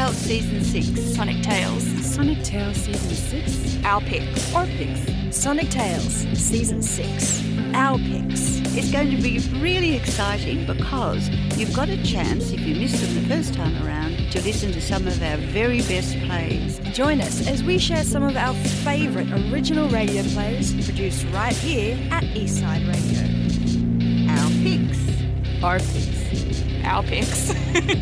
Tales Season 6. Sonic Tales. Sonic Tales Season 6. Our Picks. Our Picks. Sonic Tales Season 6. Our Picks. It's going to be really exciting because you've got a chance, if you missed them the first time around, to listen to some of our very best plays. Join us as we share some of our favourite original radio plays produced right here at Eastside Radio. Our Picks. Our Picks. Our Picks.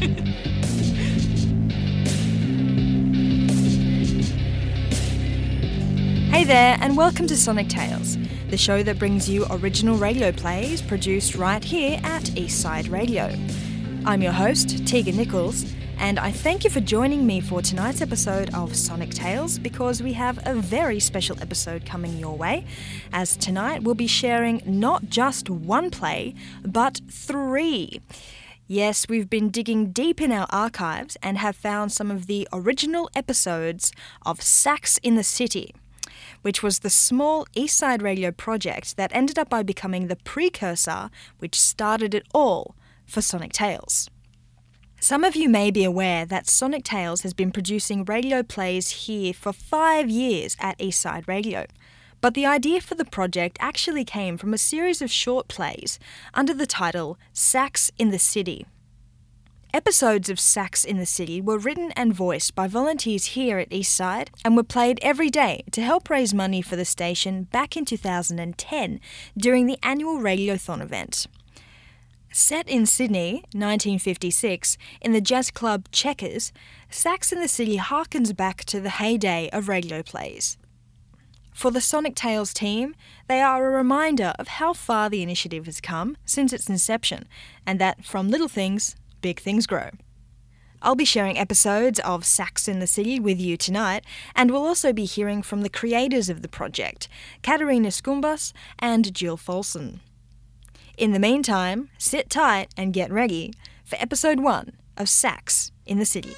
Hey there, and welcome to Sonic Tales, the show that brings you original radio plays produced right here at Eastside Radio. I'm your host, Tegan Nichols, and I thank you for joining me for tonight's episode of Sonic Tales because we have a very special episode coming your way, as tonight we'll be sharing not just one play, but 3. Yes, we've been digging deep in our archives and have found some of the original episodes of Sax in the City, which was the small Eastside Radio project that ended up by becoming the precursor which started it all for Sonic Tales. Some of you may be aware that Sonic Tales has been producing radio plays here for 5 years at Eastside Radio, but the idea for the project actually came from a series of short plays under the title Sax in the City. Episodes of Sax in the City were written and voiced by volunteers here at Eastside and were played every day to help raise money for the station back in 2010 during the annual Radiothon event. Set in Sydney, 1956, in the jazz club Checkers, Sax in the City harkens back to the heyday of radio plays. For the Sonic Tales team, they are a reminder of how far the initiative has come since its inception, and that from little things, big things grow. I'll be sharing episodes of Sax in the City with you tonight, and we'll also be hearing from the creators of the project, Katerina Skumbas and Jill Folson. In the meantime, sit tight and get ready for episode 1 of Sax in the City.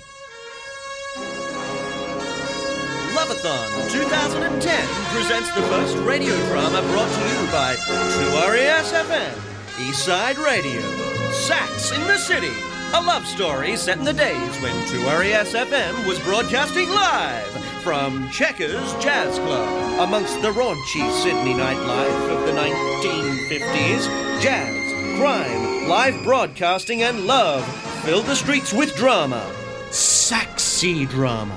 Loveathon 2010 presents the first radio drama brought to you by 2RES-FM, Eastside Radio, Sax in the City, a love story set in the days when 2RES-FM was broadcasting live from Checkers Jazz Club. Amongst the raunchy Sydney nightlife of the 1950s, jazz, crime, live broadcasting and love filled the streets with drama. Saxy drama.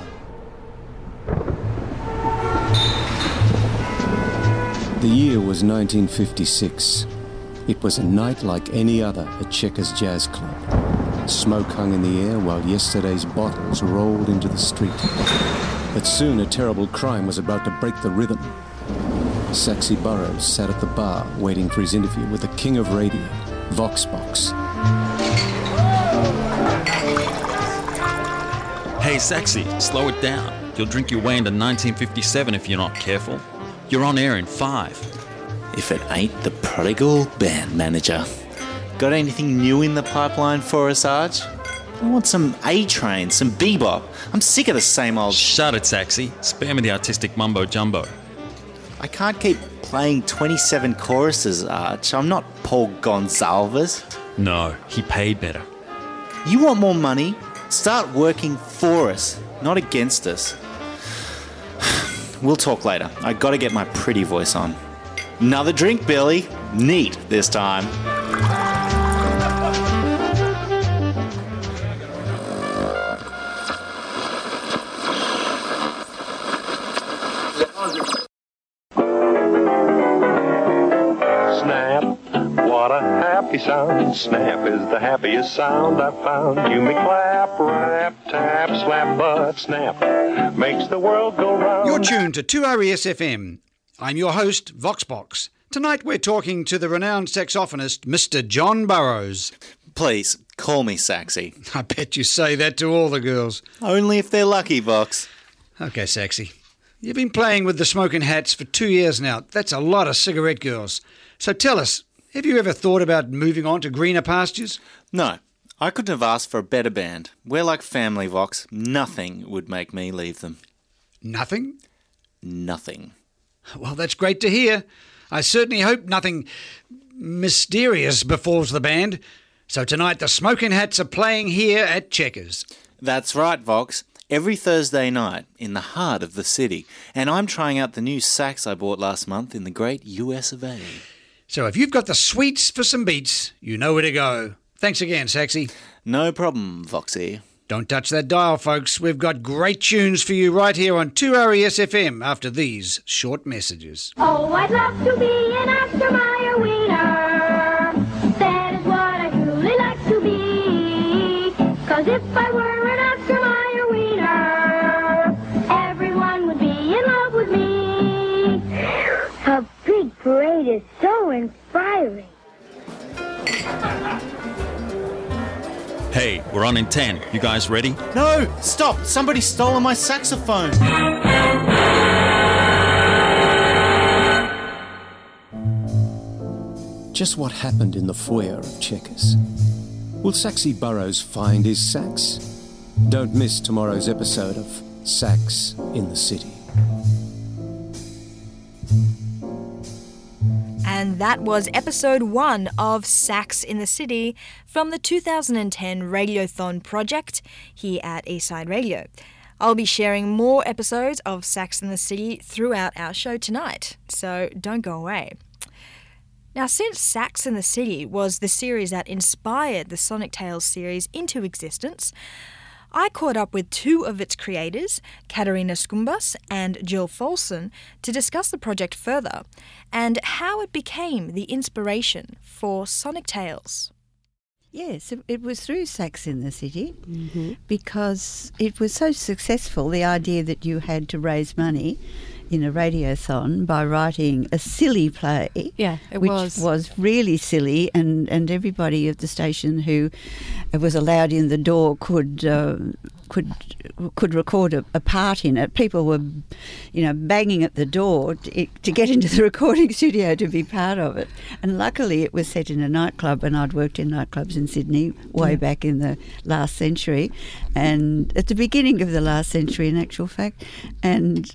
The year was 1956. It was a night like any other at Checkers Jazz Club. Smoke hung in the air while yesterday's bottles rolled into the street. But soon a terrible crime was about to break the rhythm. Saxy Burrows sat at the bar waiting for his interview with the king of radio, Voxbox. Hey Saxy, slow it down. You'll drink your way into 1957 if you're not careful. You're on air in 5. If it ain't the prodigal band manager. Got anything new in the pipeline for us, Arch? I want some A-Train, some bebop. I'm sick of the same old... Shut it, Saxy. Spare me the artistic mumbo-jumbo. I can't keep playing 27 choruses, Arch. I'm not Paul Gonsalves. No, he paid better. You want more money? Start working for us, not against us. We'll talk later. I gotta get my pretty voice on. Another drink, Billy. Neat this time. Sound. Snap is the happiest sound I've found. You may clap, rap, tap, slap, but snap makes the world go round. You're tuned to 2RES-FM. I'm your host, Voxbox. Tonight we're talking to the renowned saxophonist, Mr. John Burrows. Please, call me Saxy. I bet you say that to all the girls. Only if they're lucky, Vox. Okay, Saxy. You've been playing with the Smoking Hats for 2 years now. That's a lot of cigarette girls. So tell us, have you ever thought about moving on to greener pastures? No, I couldn't have asked for a better band. We're like family, Vox. Nothing would make me leave them. Nothing? Nothing. Well, that's great to hear. I certainly hope nothing mysterious befalls the band. So tonight the Smoking Hats are playing here at Checkers. That's right, Vox. Every Thursday night in the heart of the city. And I'm trying out the new sax I bought last month in the great US of A. So if you've got the sweets for some beats, you know where to go. Thanks again, Saxy. No problem, Voxy. Don't touch that dial, folks. We've got great tunes for you right here on 2RES FM after these short messages. Oh, I'd love to be an Oscar Mayer wiener. That is what I truly like to be. 'Cause if I were an Oscar Mayer wiener, everyone would be in love with me. A big parade is so inspiring. Hey, we're on in 10. You guys ready? No! Stop! Somebody's stolen my saxophone! Just what happened in the foyer of Checkers? Will Saxy Burrows find his sax? Don't miss tomorrow's episode of Sax in the City. And that was episode 1 of Sax in the City from the 2010 Radiothon project here at Eastside Radio. I'll be sharing more episodes of Sax in the City throughout our show tonight, so don't go away. Now, since Sax in the City was the series that inspired the Sonic Tales series into existence, I caught up with 2 of its creators, Katarina Skumbas and Jill Folson, to discuss the project further and how it became the inspiration for Sonic Tales. Yes, it was through Sax in the City because it was so successful, the idea that you had to raise money in a radiothon by writing a silly play. Yeah, it which was really silly, and everybody at the station who was allowed in the door could record a part in it. People were, banging at the door to get into the recording studio to be part of it. And luckily it was set in a nightclub, and I'd worked in nightclubs in Sydney way back in the last century, and at the beginning of the last century in actual fact, and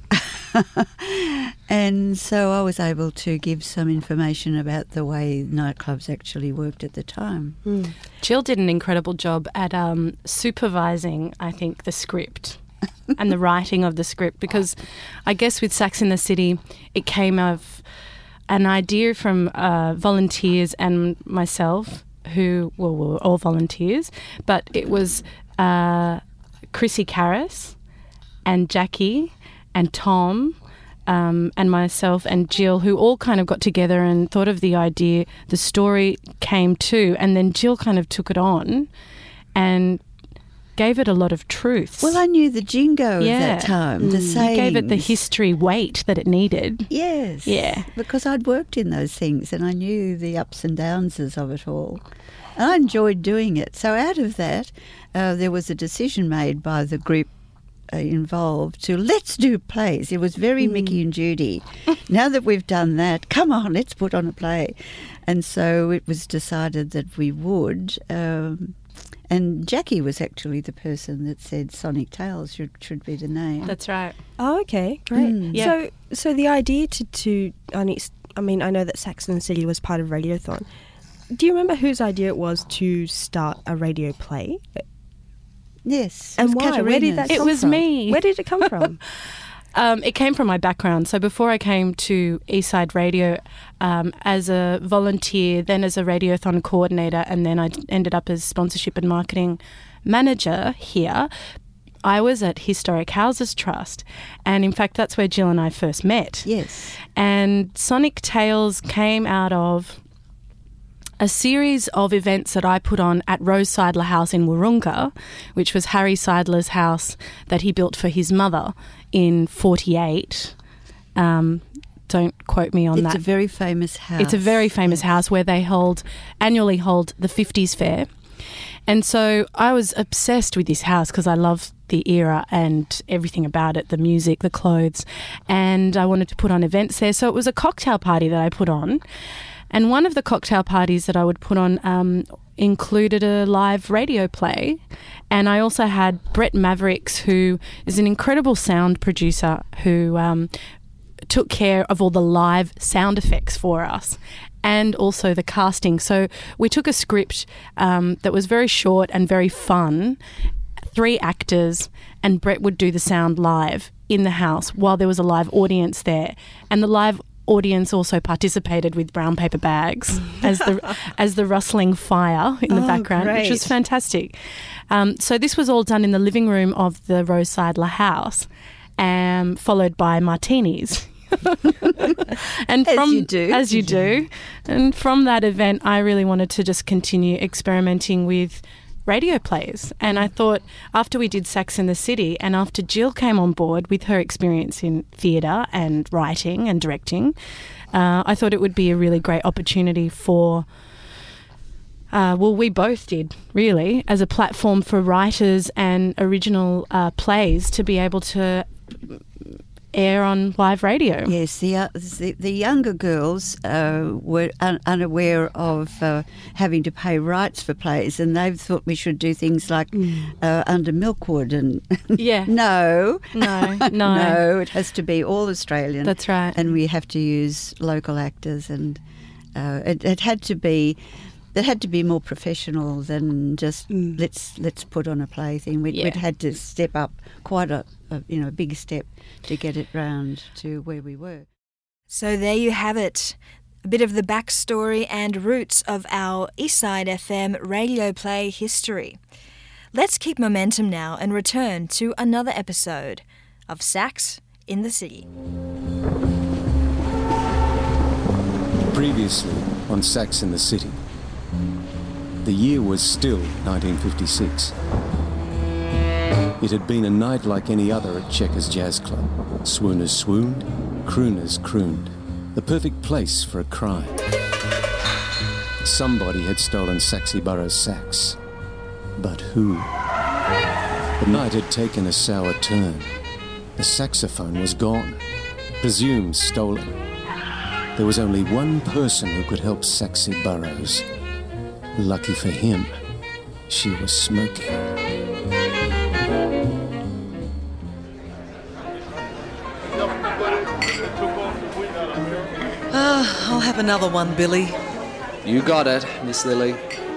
and so I was able to give some information about the way nightclubs actually worked at the time. Jill did an incredible job at supervising, I think, the script and the writing of the script, because I guess with Sax in the City, it came of an idea from volunteers and myself, who were all volunteers, but it was Chrissy Karras and Jackie and Tom and myself and Jill, who all kind of got together and thought of the idea. The story came to, and then Jill kind of took it on and gave it a lot of truth. Well, I knew the jingo of that time, the sayings. Gave it the history weight that it needed. Yes. Yeah. Because I'd worked in those things and I knew the ups and downs of it all. And I enjoyed doing it. So out of that, there was a decision made by the group involved to let's do plays. It was very Mickey and Judy. Now that we've done that, come on, let's put on a play. And so it was decided that we would. And Jackie was actually the person that said Sonic Tales should be the name. That's right. Oh, okay, great. Yeah. So the idea I know that Sax in the City was part of Radiothon. Do you remember whose idea it was to start a radio play? Yes. And why? Where did that come from? It was me. Where did it come from? It came from my background. So before I came to Eastside Radio as a volunteer, then as a Radiothon coordinator, and then I ended up as sponsorship and marketing manager here, I was at Historic Houses Trust. And in fact, that's where Jill and I first met. Yes. And Sonic Tales came out of a series of events that I put on at Rose Seidler House in Wahroonga, which was Harry Seidler's house that he built for his mother in 1948. Don't quote me on that. It's a very famous house. It's a very famous house where they annually hold the 50s fair. And so I was obsessed with this house because I love the era and everything about it, the music, the clothes, and I wanted to put on events there. So it was a cocktail party that I put on. And one of the cocktail parties that I would put on included a live radio play. And I also had Brett Mavericks, who is an incredible sound producer who took care of all the live sound effects for us and also the casting. So we took a script that was very short and very fun, 3 actors, and Brett would do the sound live in the house while there was a live audience there. And the live audience also participated with brown paper bags as the rustling fire in the background, which was fantastic. So this was all done in the living room of the Rose Seidler house, followed by martinis. And as you do. And from that event, I really wanted to just continue experimenting with radio plays. And I thought after we did Sax in the City and after Jill came on board with her experience in theatre and writing and directing, I thought it would be a really great opportunity for, we both did really, as a platform for writers and original plays to be able to air on live radio. Yes, the younger girls were unaware of having to pay rights for plays, and they thought we should do things like Under Milkwood and no, it has to be all Australian. That's right, and we have to use local actors, and it had to be. It had to be more professional than just let's put on a play thing. We'd had to step up quite a big step to get it round to where we were. So there you have it, a bit of the backstory and roots of our Eastside FM radio play history. Let's keep momentum now and return to another episode of Sax in the City. Previously on Sax in the City. The year was still 1956. It had been a night like any other at Checkers Jazz Club. Swooners swooned, crooners crooned. The perfect place for a crime. Somebody had stolen Saxy Burrows' sax. But who? The night had taken a sour turn. The saxophone was gone, presumed stolen. There was only one person who could help Saxy Burrows. Lucky for him, she was smoking. I'll have another one, Billy. You got it, Miss Lily.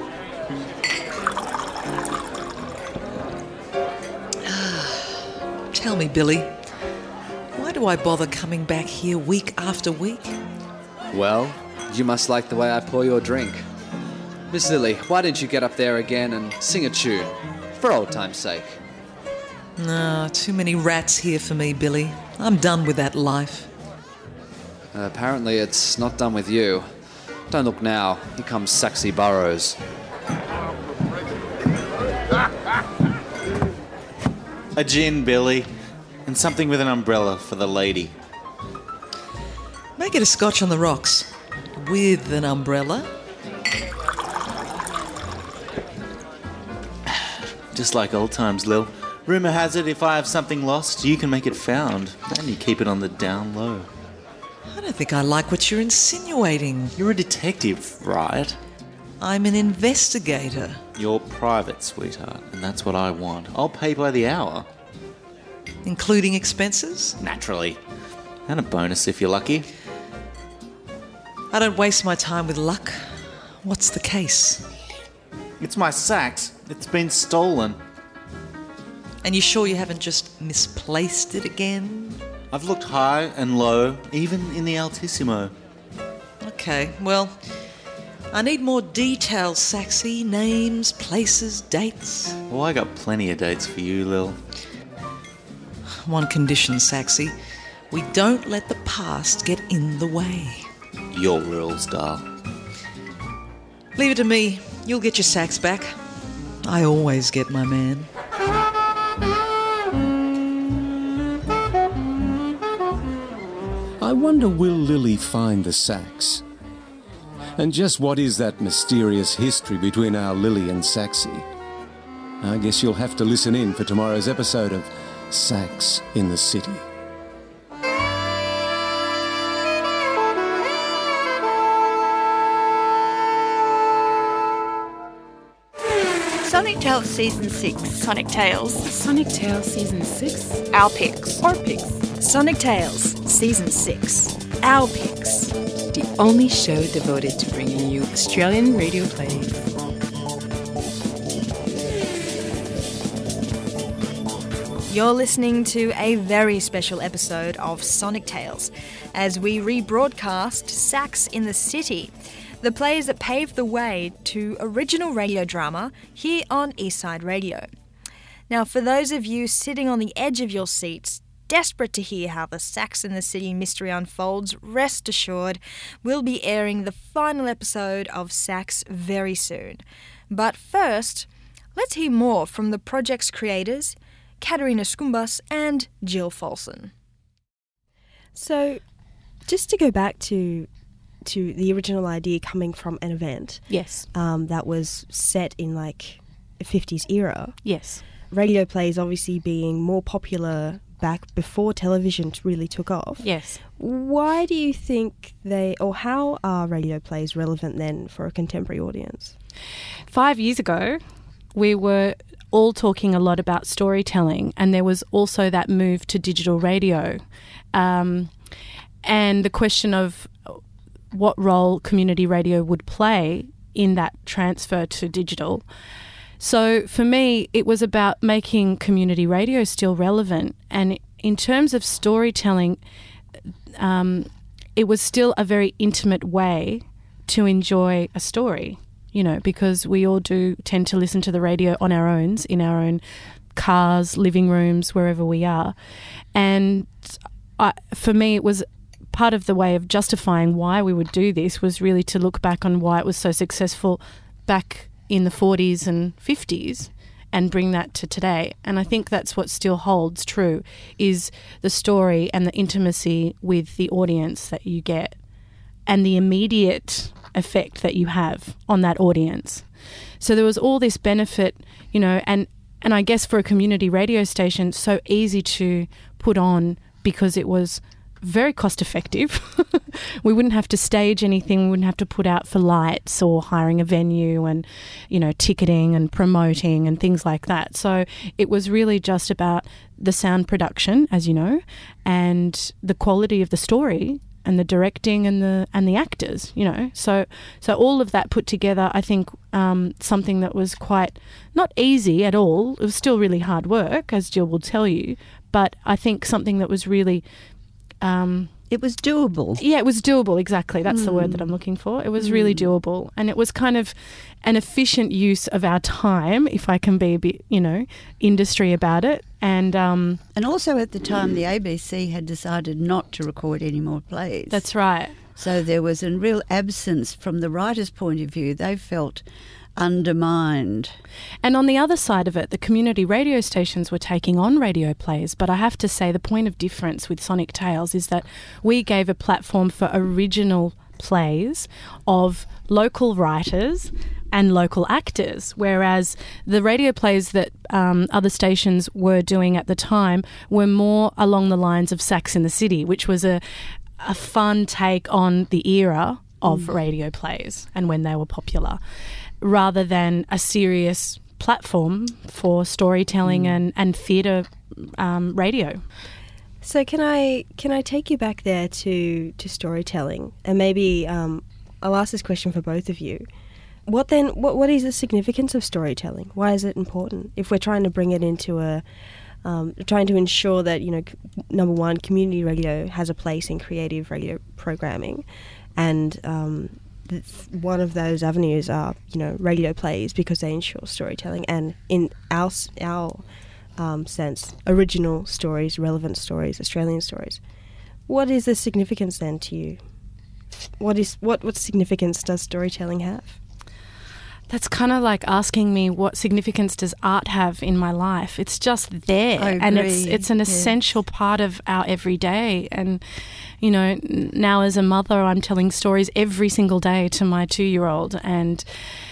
Tell me, Billy, why do I bother coming back here week after week? Well, you must like the way I pour your drink. Miss Lily, why didn't you get up there again and sing a tune, for old time's sake? Too many rats here for me, Billy. I'm done with that life. Apparently it's not done with you. Don't look now, here comes Saxy Burrows. A gin, Billy, and something with an umbrella for the lady. Make it a scotch on the rocks, with an umbrella. Just like old times, Lil. Rumour has it if I have something lost, you can make it found, and you keep it on the down low. I don't think I like what you're insinuating. You're a detective, right? I'm an investigator. You're private, sweetheart, and that's what I want. I'll pay by the hour. Including expenses? Naturally. And a bonus if you're lucky. I don't waste my time with luck. What's the case? It's my sax. It's been stolen. And you sure you haven't just misplaced it again? I've looked high and low, even in the altissimo. Okay, well, I need more details, Saxy. Names, places, dates. Well, I got plenty of dates for you, Lil. One condition, Saxy. We don't let the past get in the way. Your rules, doll. Leave it to me. You'll get your sax back. I always get my man. I wonder, will Lily find the sax? And just what is that mysterious history between our Lily and Saxy? I guess you'll have to listen in for tomorrow's episode of Sax in the City. Sonic Tales Season 6. Sonic Tales. Sonic Tales Season 6. Our Picks. Our Picks. Sonic Tales Season 6. Our Picks. The only show devoted to bringing you Australian radio plays. You're listening to a very special episode of Sonic Tales as we rebroadcast Sax in the City, the plays that paved the way to original radio drama here on Eastside Radio. Now, for those of you sitting on the edge of your seats, desperate to hear how the Sax in the City mystery unfolds, rest assured we'll be airing the final episode of Sax very soon. But first, let's hear more from the project's creators, Katerina Skumbas and Jill Folson. So, just to go back to the original idea coming from an event, yes, that was set in like a 50s era. Yes, radio plays obviously being more popular back before television really took off. Yes. Why do you think how are radio plays relevant then for a contemporary audience? 5 years ago, we were all talking a lot about storytelling, and there was also that move to digital radio, and the question of what role community radio would play in that transfer to digital. So for me, it was about making community radio still relevant, and in terms of storytelling, it was still a very intimate way to enjoy a story. You know, because we all do tend to listen to the radio on our own, in our own cars, living rooms, wherever we are. And for me, it was part of the way of justifying why we would do this was really to look back on why it was so successful back in the 40s and 50s and bring that to today. And I think that's what still holds true, is the story and the intimacy with the audience that you get and the immediate effect that you have on that audience. So there was all this benefit, you know, and I guess for a community radio station, so easy to put on because it was very cost effective. We wouldn't have to stage anything, we wouldn't have to put out for lights or hiring a venue and, you know, ticketing and promoting and things like that. So it was really just about the sound production, as you know, and the quality of the story and the directing and the actors, you know. So all of that put together, I think something that was quite not easy at all. It was still really hard work, as Jill will tell you, but I think something that was really it was doable. Yeah, it was doable, exactly. That's the word that I'm looking for. It was really doable, and it was kind of an efficient use of our time, if I can be a bit, you know, industry about it. And also at the time, the ABC had decided not to record any more plays. That's right. So there was a real absence from the writer's point of view. They felt undermined. And on the other side of it, the community radio stations were taking on radio plays, but I have to say the point of difference with Sonic Tales is that we gave a platform for original plays of local writers and local actors, whereas the radio plays that other stations were doing at the time were more along the lines of Sax in the City, which was a fun take on the era of radio plays and when they were popular, rather than a serious platform for storytelling and theatre radio. So can I take you back there to storytelling, and maybe I'll ask this question for both of you. What is the significance of storytelling? Why is it important? If we're trying to bring it into trying to ensure that, you know, number one, community radio has a place in creative radio programming, and one of those avenues are, you know, radio plays, because they ensure storytelling, and in our sense, original stories, relevant stories, Australian stories. What is the significance then to you? What significance does storytelling have? That's kind of like asking me what significance does art have in my life. It's just there, and it's an essential part of our everyday. And, you know, now as a mother, I'm telling stories every single day to my 2-year-old, and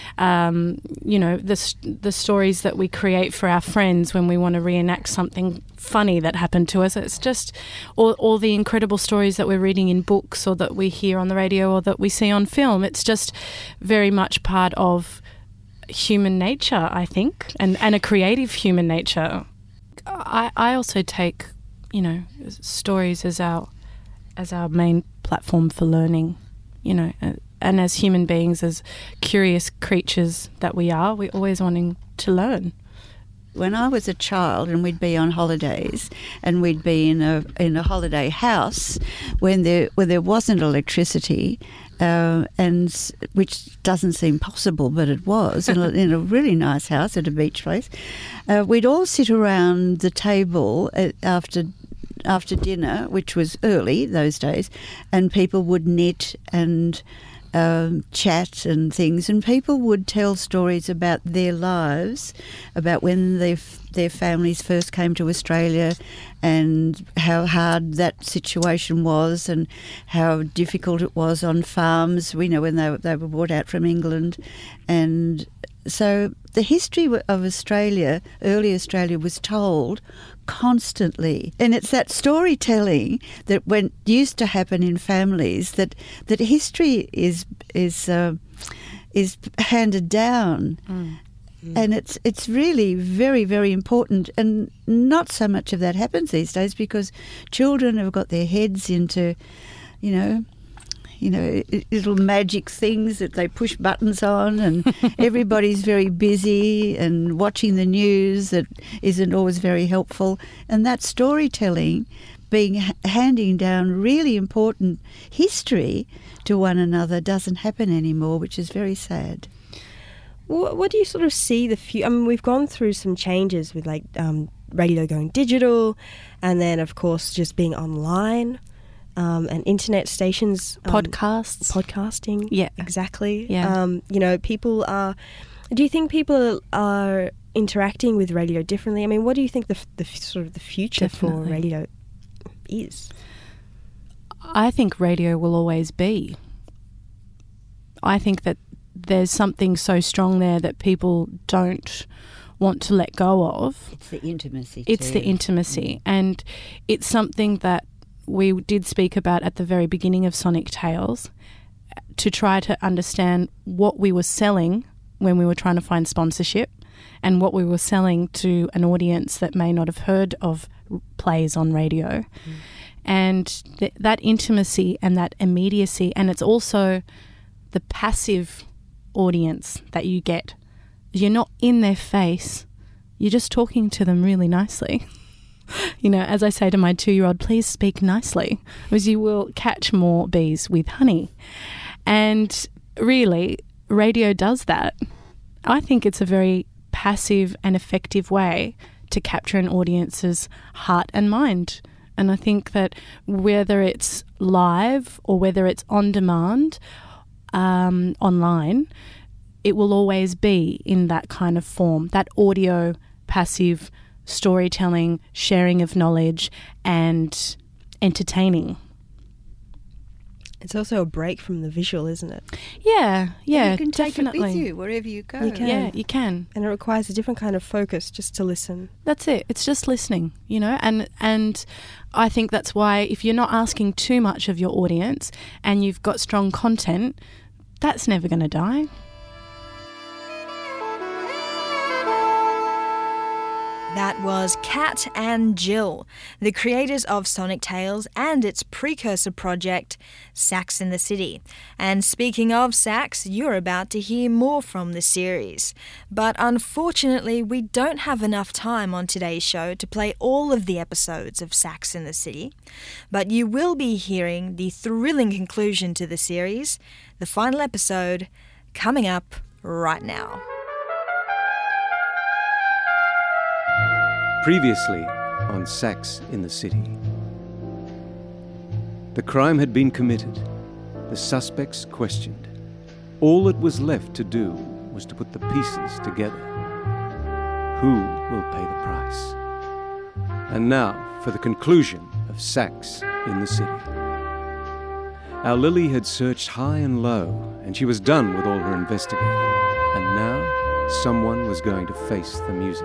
you know, the stories that we create for our friends when we want to reenact something funny that happened to us. It's just all the incredible stories that we're reading in books, or that we hear on the radio, or that we see on film. It's just very much part of human nature, I think, and a creative human nature. I also take, you know, stories as our main platform for learning, you know, and as human beings, as curious creatures that we are, we're always wanting to learn. when I was a child and we'd be on holidays and we'd be in a holiday house when there wasn't electricity, and which doesn't seem possible, but it was in a really nice house at a beach place. We'd all sit around the table after dinner, which was early those days, and people would knit and chat and things, and people would tell stories about their lives, about when their families first came to Australia and how hard that situation was and how difficult it was on farms, when they were brought out from England. And so the history of Australia, early Australia, was told constantly, and it's that storytelling that used to happen in families that history is handed down. And it's really very, very important, and not so much of that happens these days because children have got their heads into little magic things that they push buttons on, and everybody's very busy and watching the news that isn't always very helpful. And that storytelling, handing down really important history to one another, doesn't happen anymore, which is very sad. What do you sort of see I mean, we've gone through some changes with radio going digital, and then of course just being online. And internet stations, podcasting. Yeah, exactly. Yeah. People are. Do you think people are interacting with radio differently? I mean, what do you think the sort of the future for radio is? I think radio will always be. I think that there's something so strong there that people don't want to let go of. It's the intimacy. It's the intimacy, and it's something that we did speak about at the very beginning of Sonic Tales, to try to understand what we were selling when we were trying to find sponsorship and what we were selling to an audience that may not have heard of plays on radio. And that intimacy and that immediacy, and it's also the passive audience that you get. You're not in their face, you're just talking to them really nicely. As I say to my 2-year-old, please speak nicely, because you will catch more bees with honey. And really, radio does that. I think it's a very passive and effective way to capture an audience's heart and mind. And I think that whether it's live or whether it's on demand, online, it will always be in that kind of form, that audio, passive storytelling, sharing of knowledge, and entertaining. It's also a break from the visual, isn't it? Yeah, and you can definitely. take it with you wherever you go. You can. Yeah, you can. And it requires a different kind of focus just to listen. That's it. It's just listening, and I think that's why if you're not asking too much of your audience and you've got strong content, that's never going to die. That was Kat and Jill, the creators of Sonic Tales and its precursor project, Sax in the City. And speaking of Sax, you're about to hear more from the series. But unfortunately, we don't have enough time on today's show to play all of the episodes of Sax in the City. But you will be hearing the thrilling conclusion to the series, the final episode, coming up right now. Previously on Sax in the City. The crime had been committed, the suspects questioned. All that was left to do was to put the pieces together. Who will pay the price? And now for the conclusion of Sax in the City. Our Lily had searched high and low, and she was done with all her investigating. And now someone was going to face the music.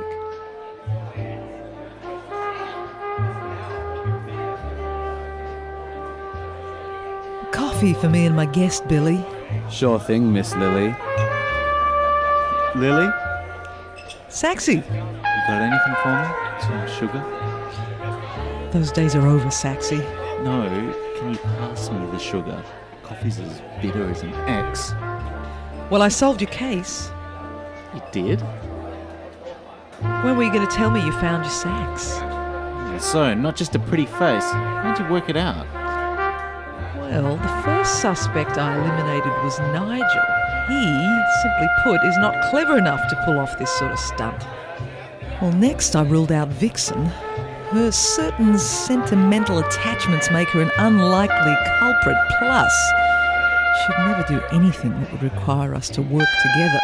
Coffee for me and my guest, Billy. Sure thing, Miss Lily. Lily? Saxy. You got anything for me? Some sugar? Those days are over, Saxy. No, can you pass me the sugar? Coffee's as bitter as an X. Well, I solved your case. You did? When were you going to tell me you found your sax? So, not just a pretty face. How'd you work it out? Well, the first suspect I eliminated was Nigel. He, simply put, is not clever enough to pull off this sort of stunt. Well, next I ruled out Vixen. Her certain sentimental attachments make her an unlikely culprit. Plus, she'd never do anything that would require us to work together.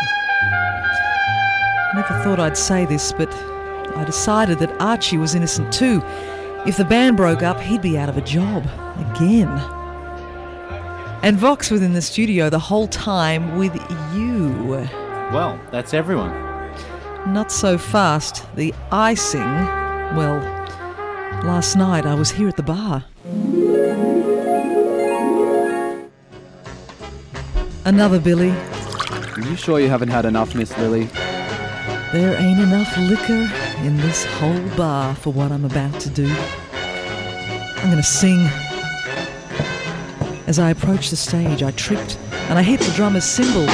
Never thought I'd say this, but I decided that Archie was innocent too. If the band broke up, he'd be out of a job. Again. And Vox was in the studio the whole time with you. Well, that's everyone. Not so fast. The icing, well, last night I was here at the bar. Another Billy. Are you sure you haven't had enough, Miss Lily? There ain't enough liquor in this whole bar for what I'm about to do. I'm going to sing. As I approached the stage, I tripped and I hit the drummer's cymbal.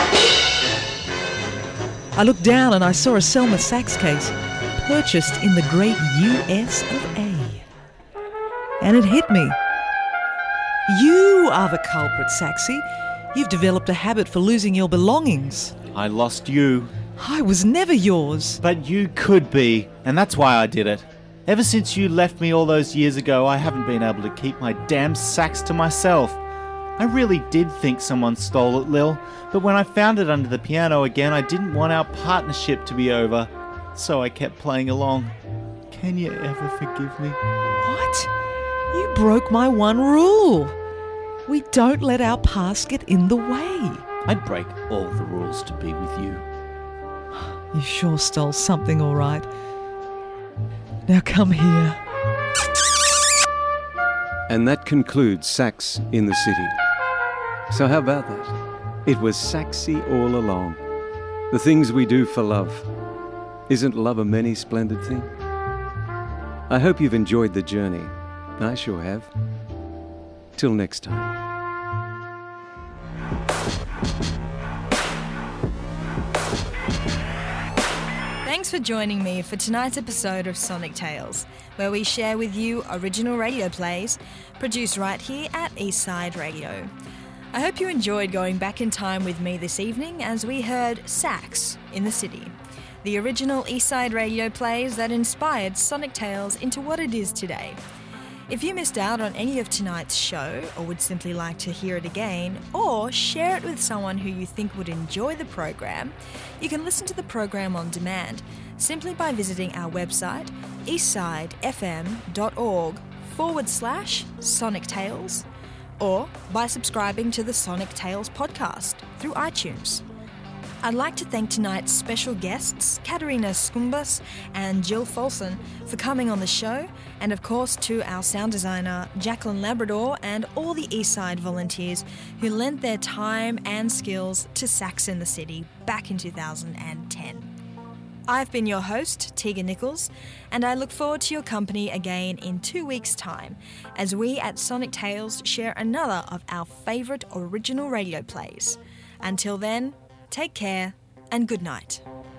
I looked down and I saw a Selma sax case purchased in the great US of A. And it hit me. You are the culprit, Saxy. You've developed a habit for losing your belongings. I lost you. I was never yours. But you could be, and that's why I did it. Ever since you left me all those years ago, I haven't been able to keep my damn sax to myself. I really did think someone stole it, Lil, but when I found it under the piano again, I didn't want our partnership to be over, so I kept playing along. Can you ever forgive me? What? You broke my one rule. We don't let our past get in the way. I'd break all the rules to be with you. You sure stole something, all right. Now come here. And that concludes Sax in the City. So how about that? It was Saxy all along. The things we do for love. Isn't love a many splendid thing? I hope you've enjoyed the journey. I sure have. Till next time. Thanks for joining me for tonight's episode of Sonic Tales, where we share with you original radio plays produced right here at Eastside Radio. I hope you enjoyed going back in time with me this evening as we heard Sax in the City, the original Eastside Radio plays that inspired Sonic Tales into what it is today. If you missed out on any of tonight's show, or would simply like to hear it again, or share it with someone who you think would enjoy the program, you can listen to the program on demand simply by visiting our website, eastsidefm.org/Sonic Tales, or by subscribing to the Sonic Tales podcast through iTunes. I'd like to thank tonight's special guests, Katerina Skumbas and Jill Folson, for coming on the show, and of course to our sound designer, Jacqueline Labrador, and all the Eastside volunteers who lent their time and skills to Sax in the City back in 2010. I've been your host, Tegan Nichols, and I look forward to your company again in 2 weeks' time as we at Sonic Tales share another of our favourite original radio plays. Until then, take care and good night.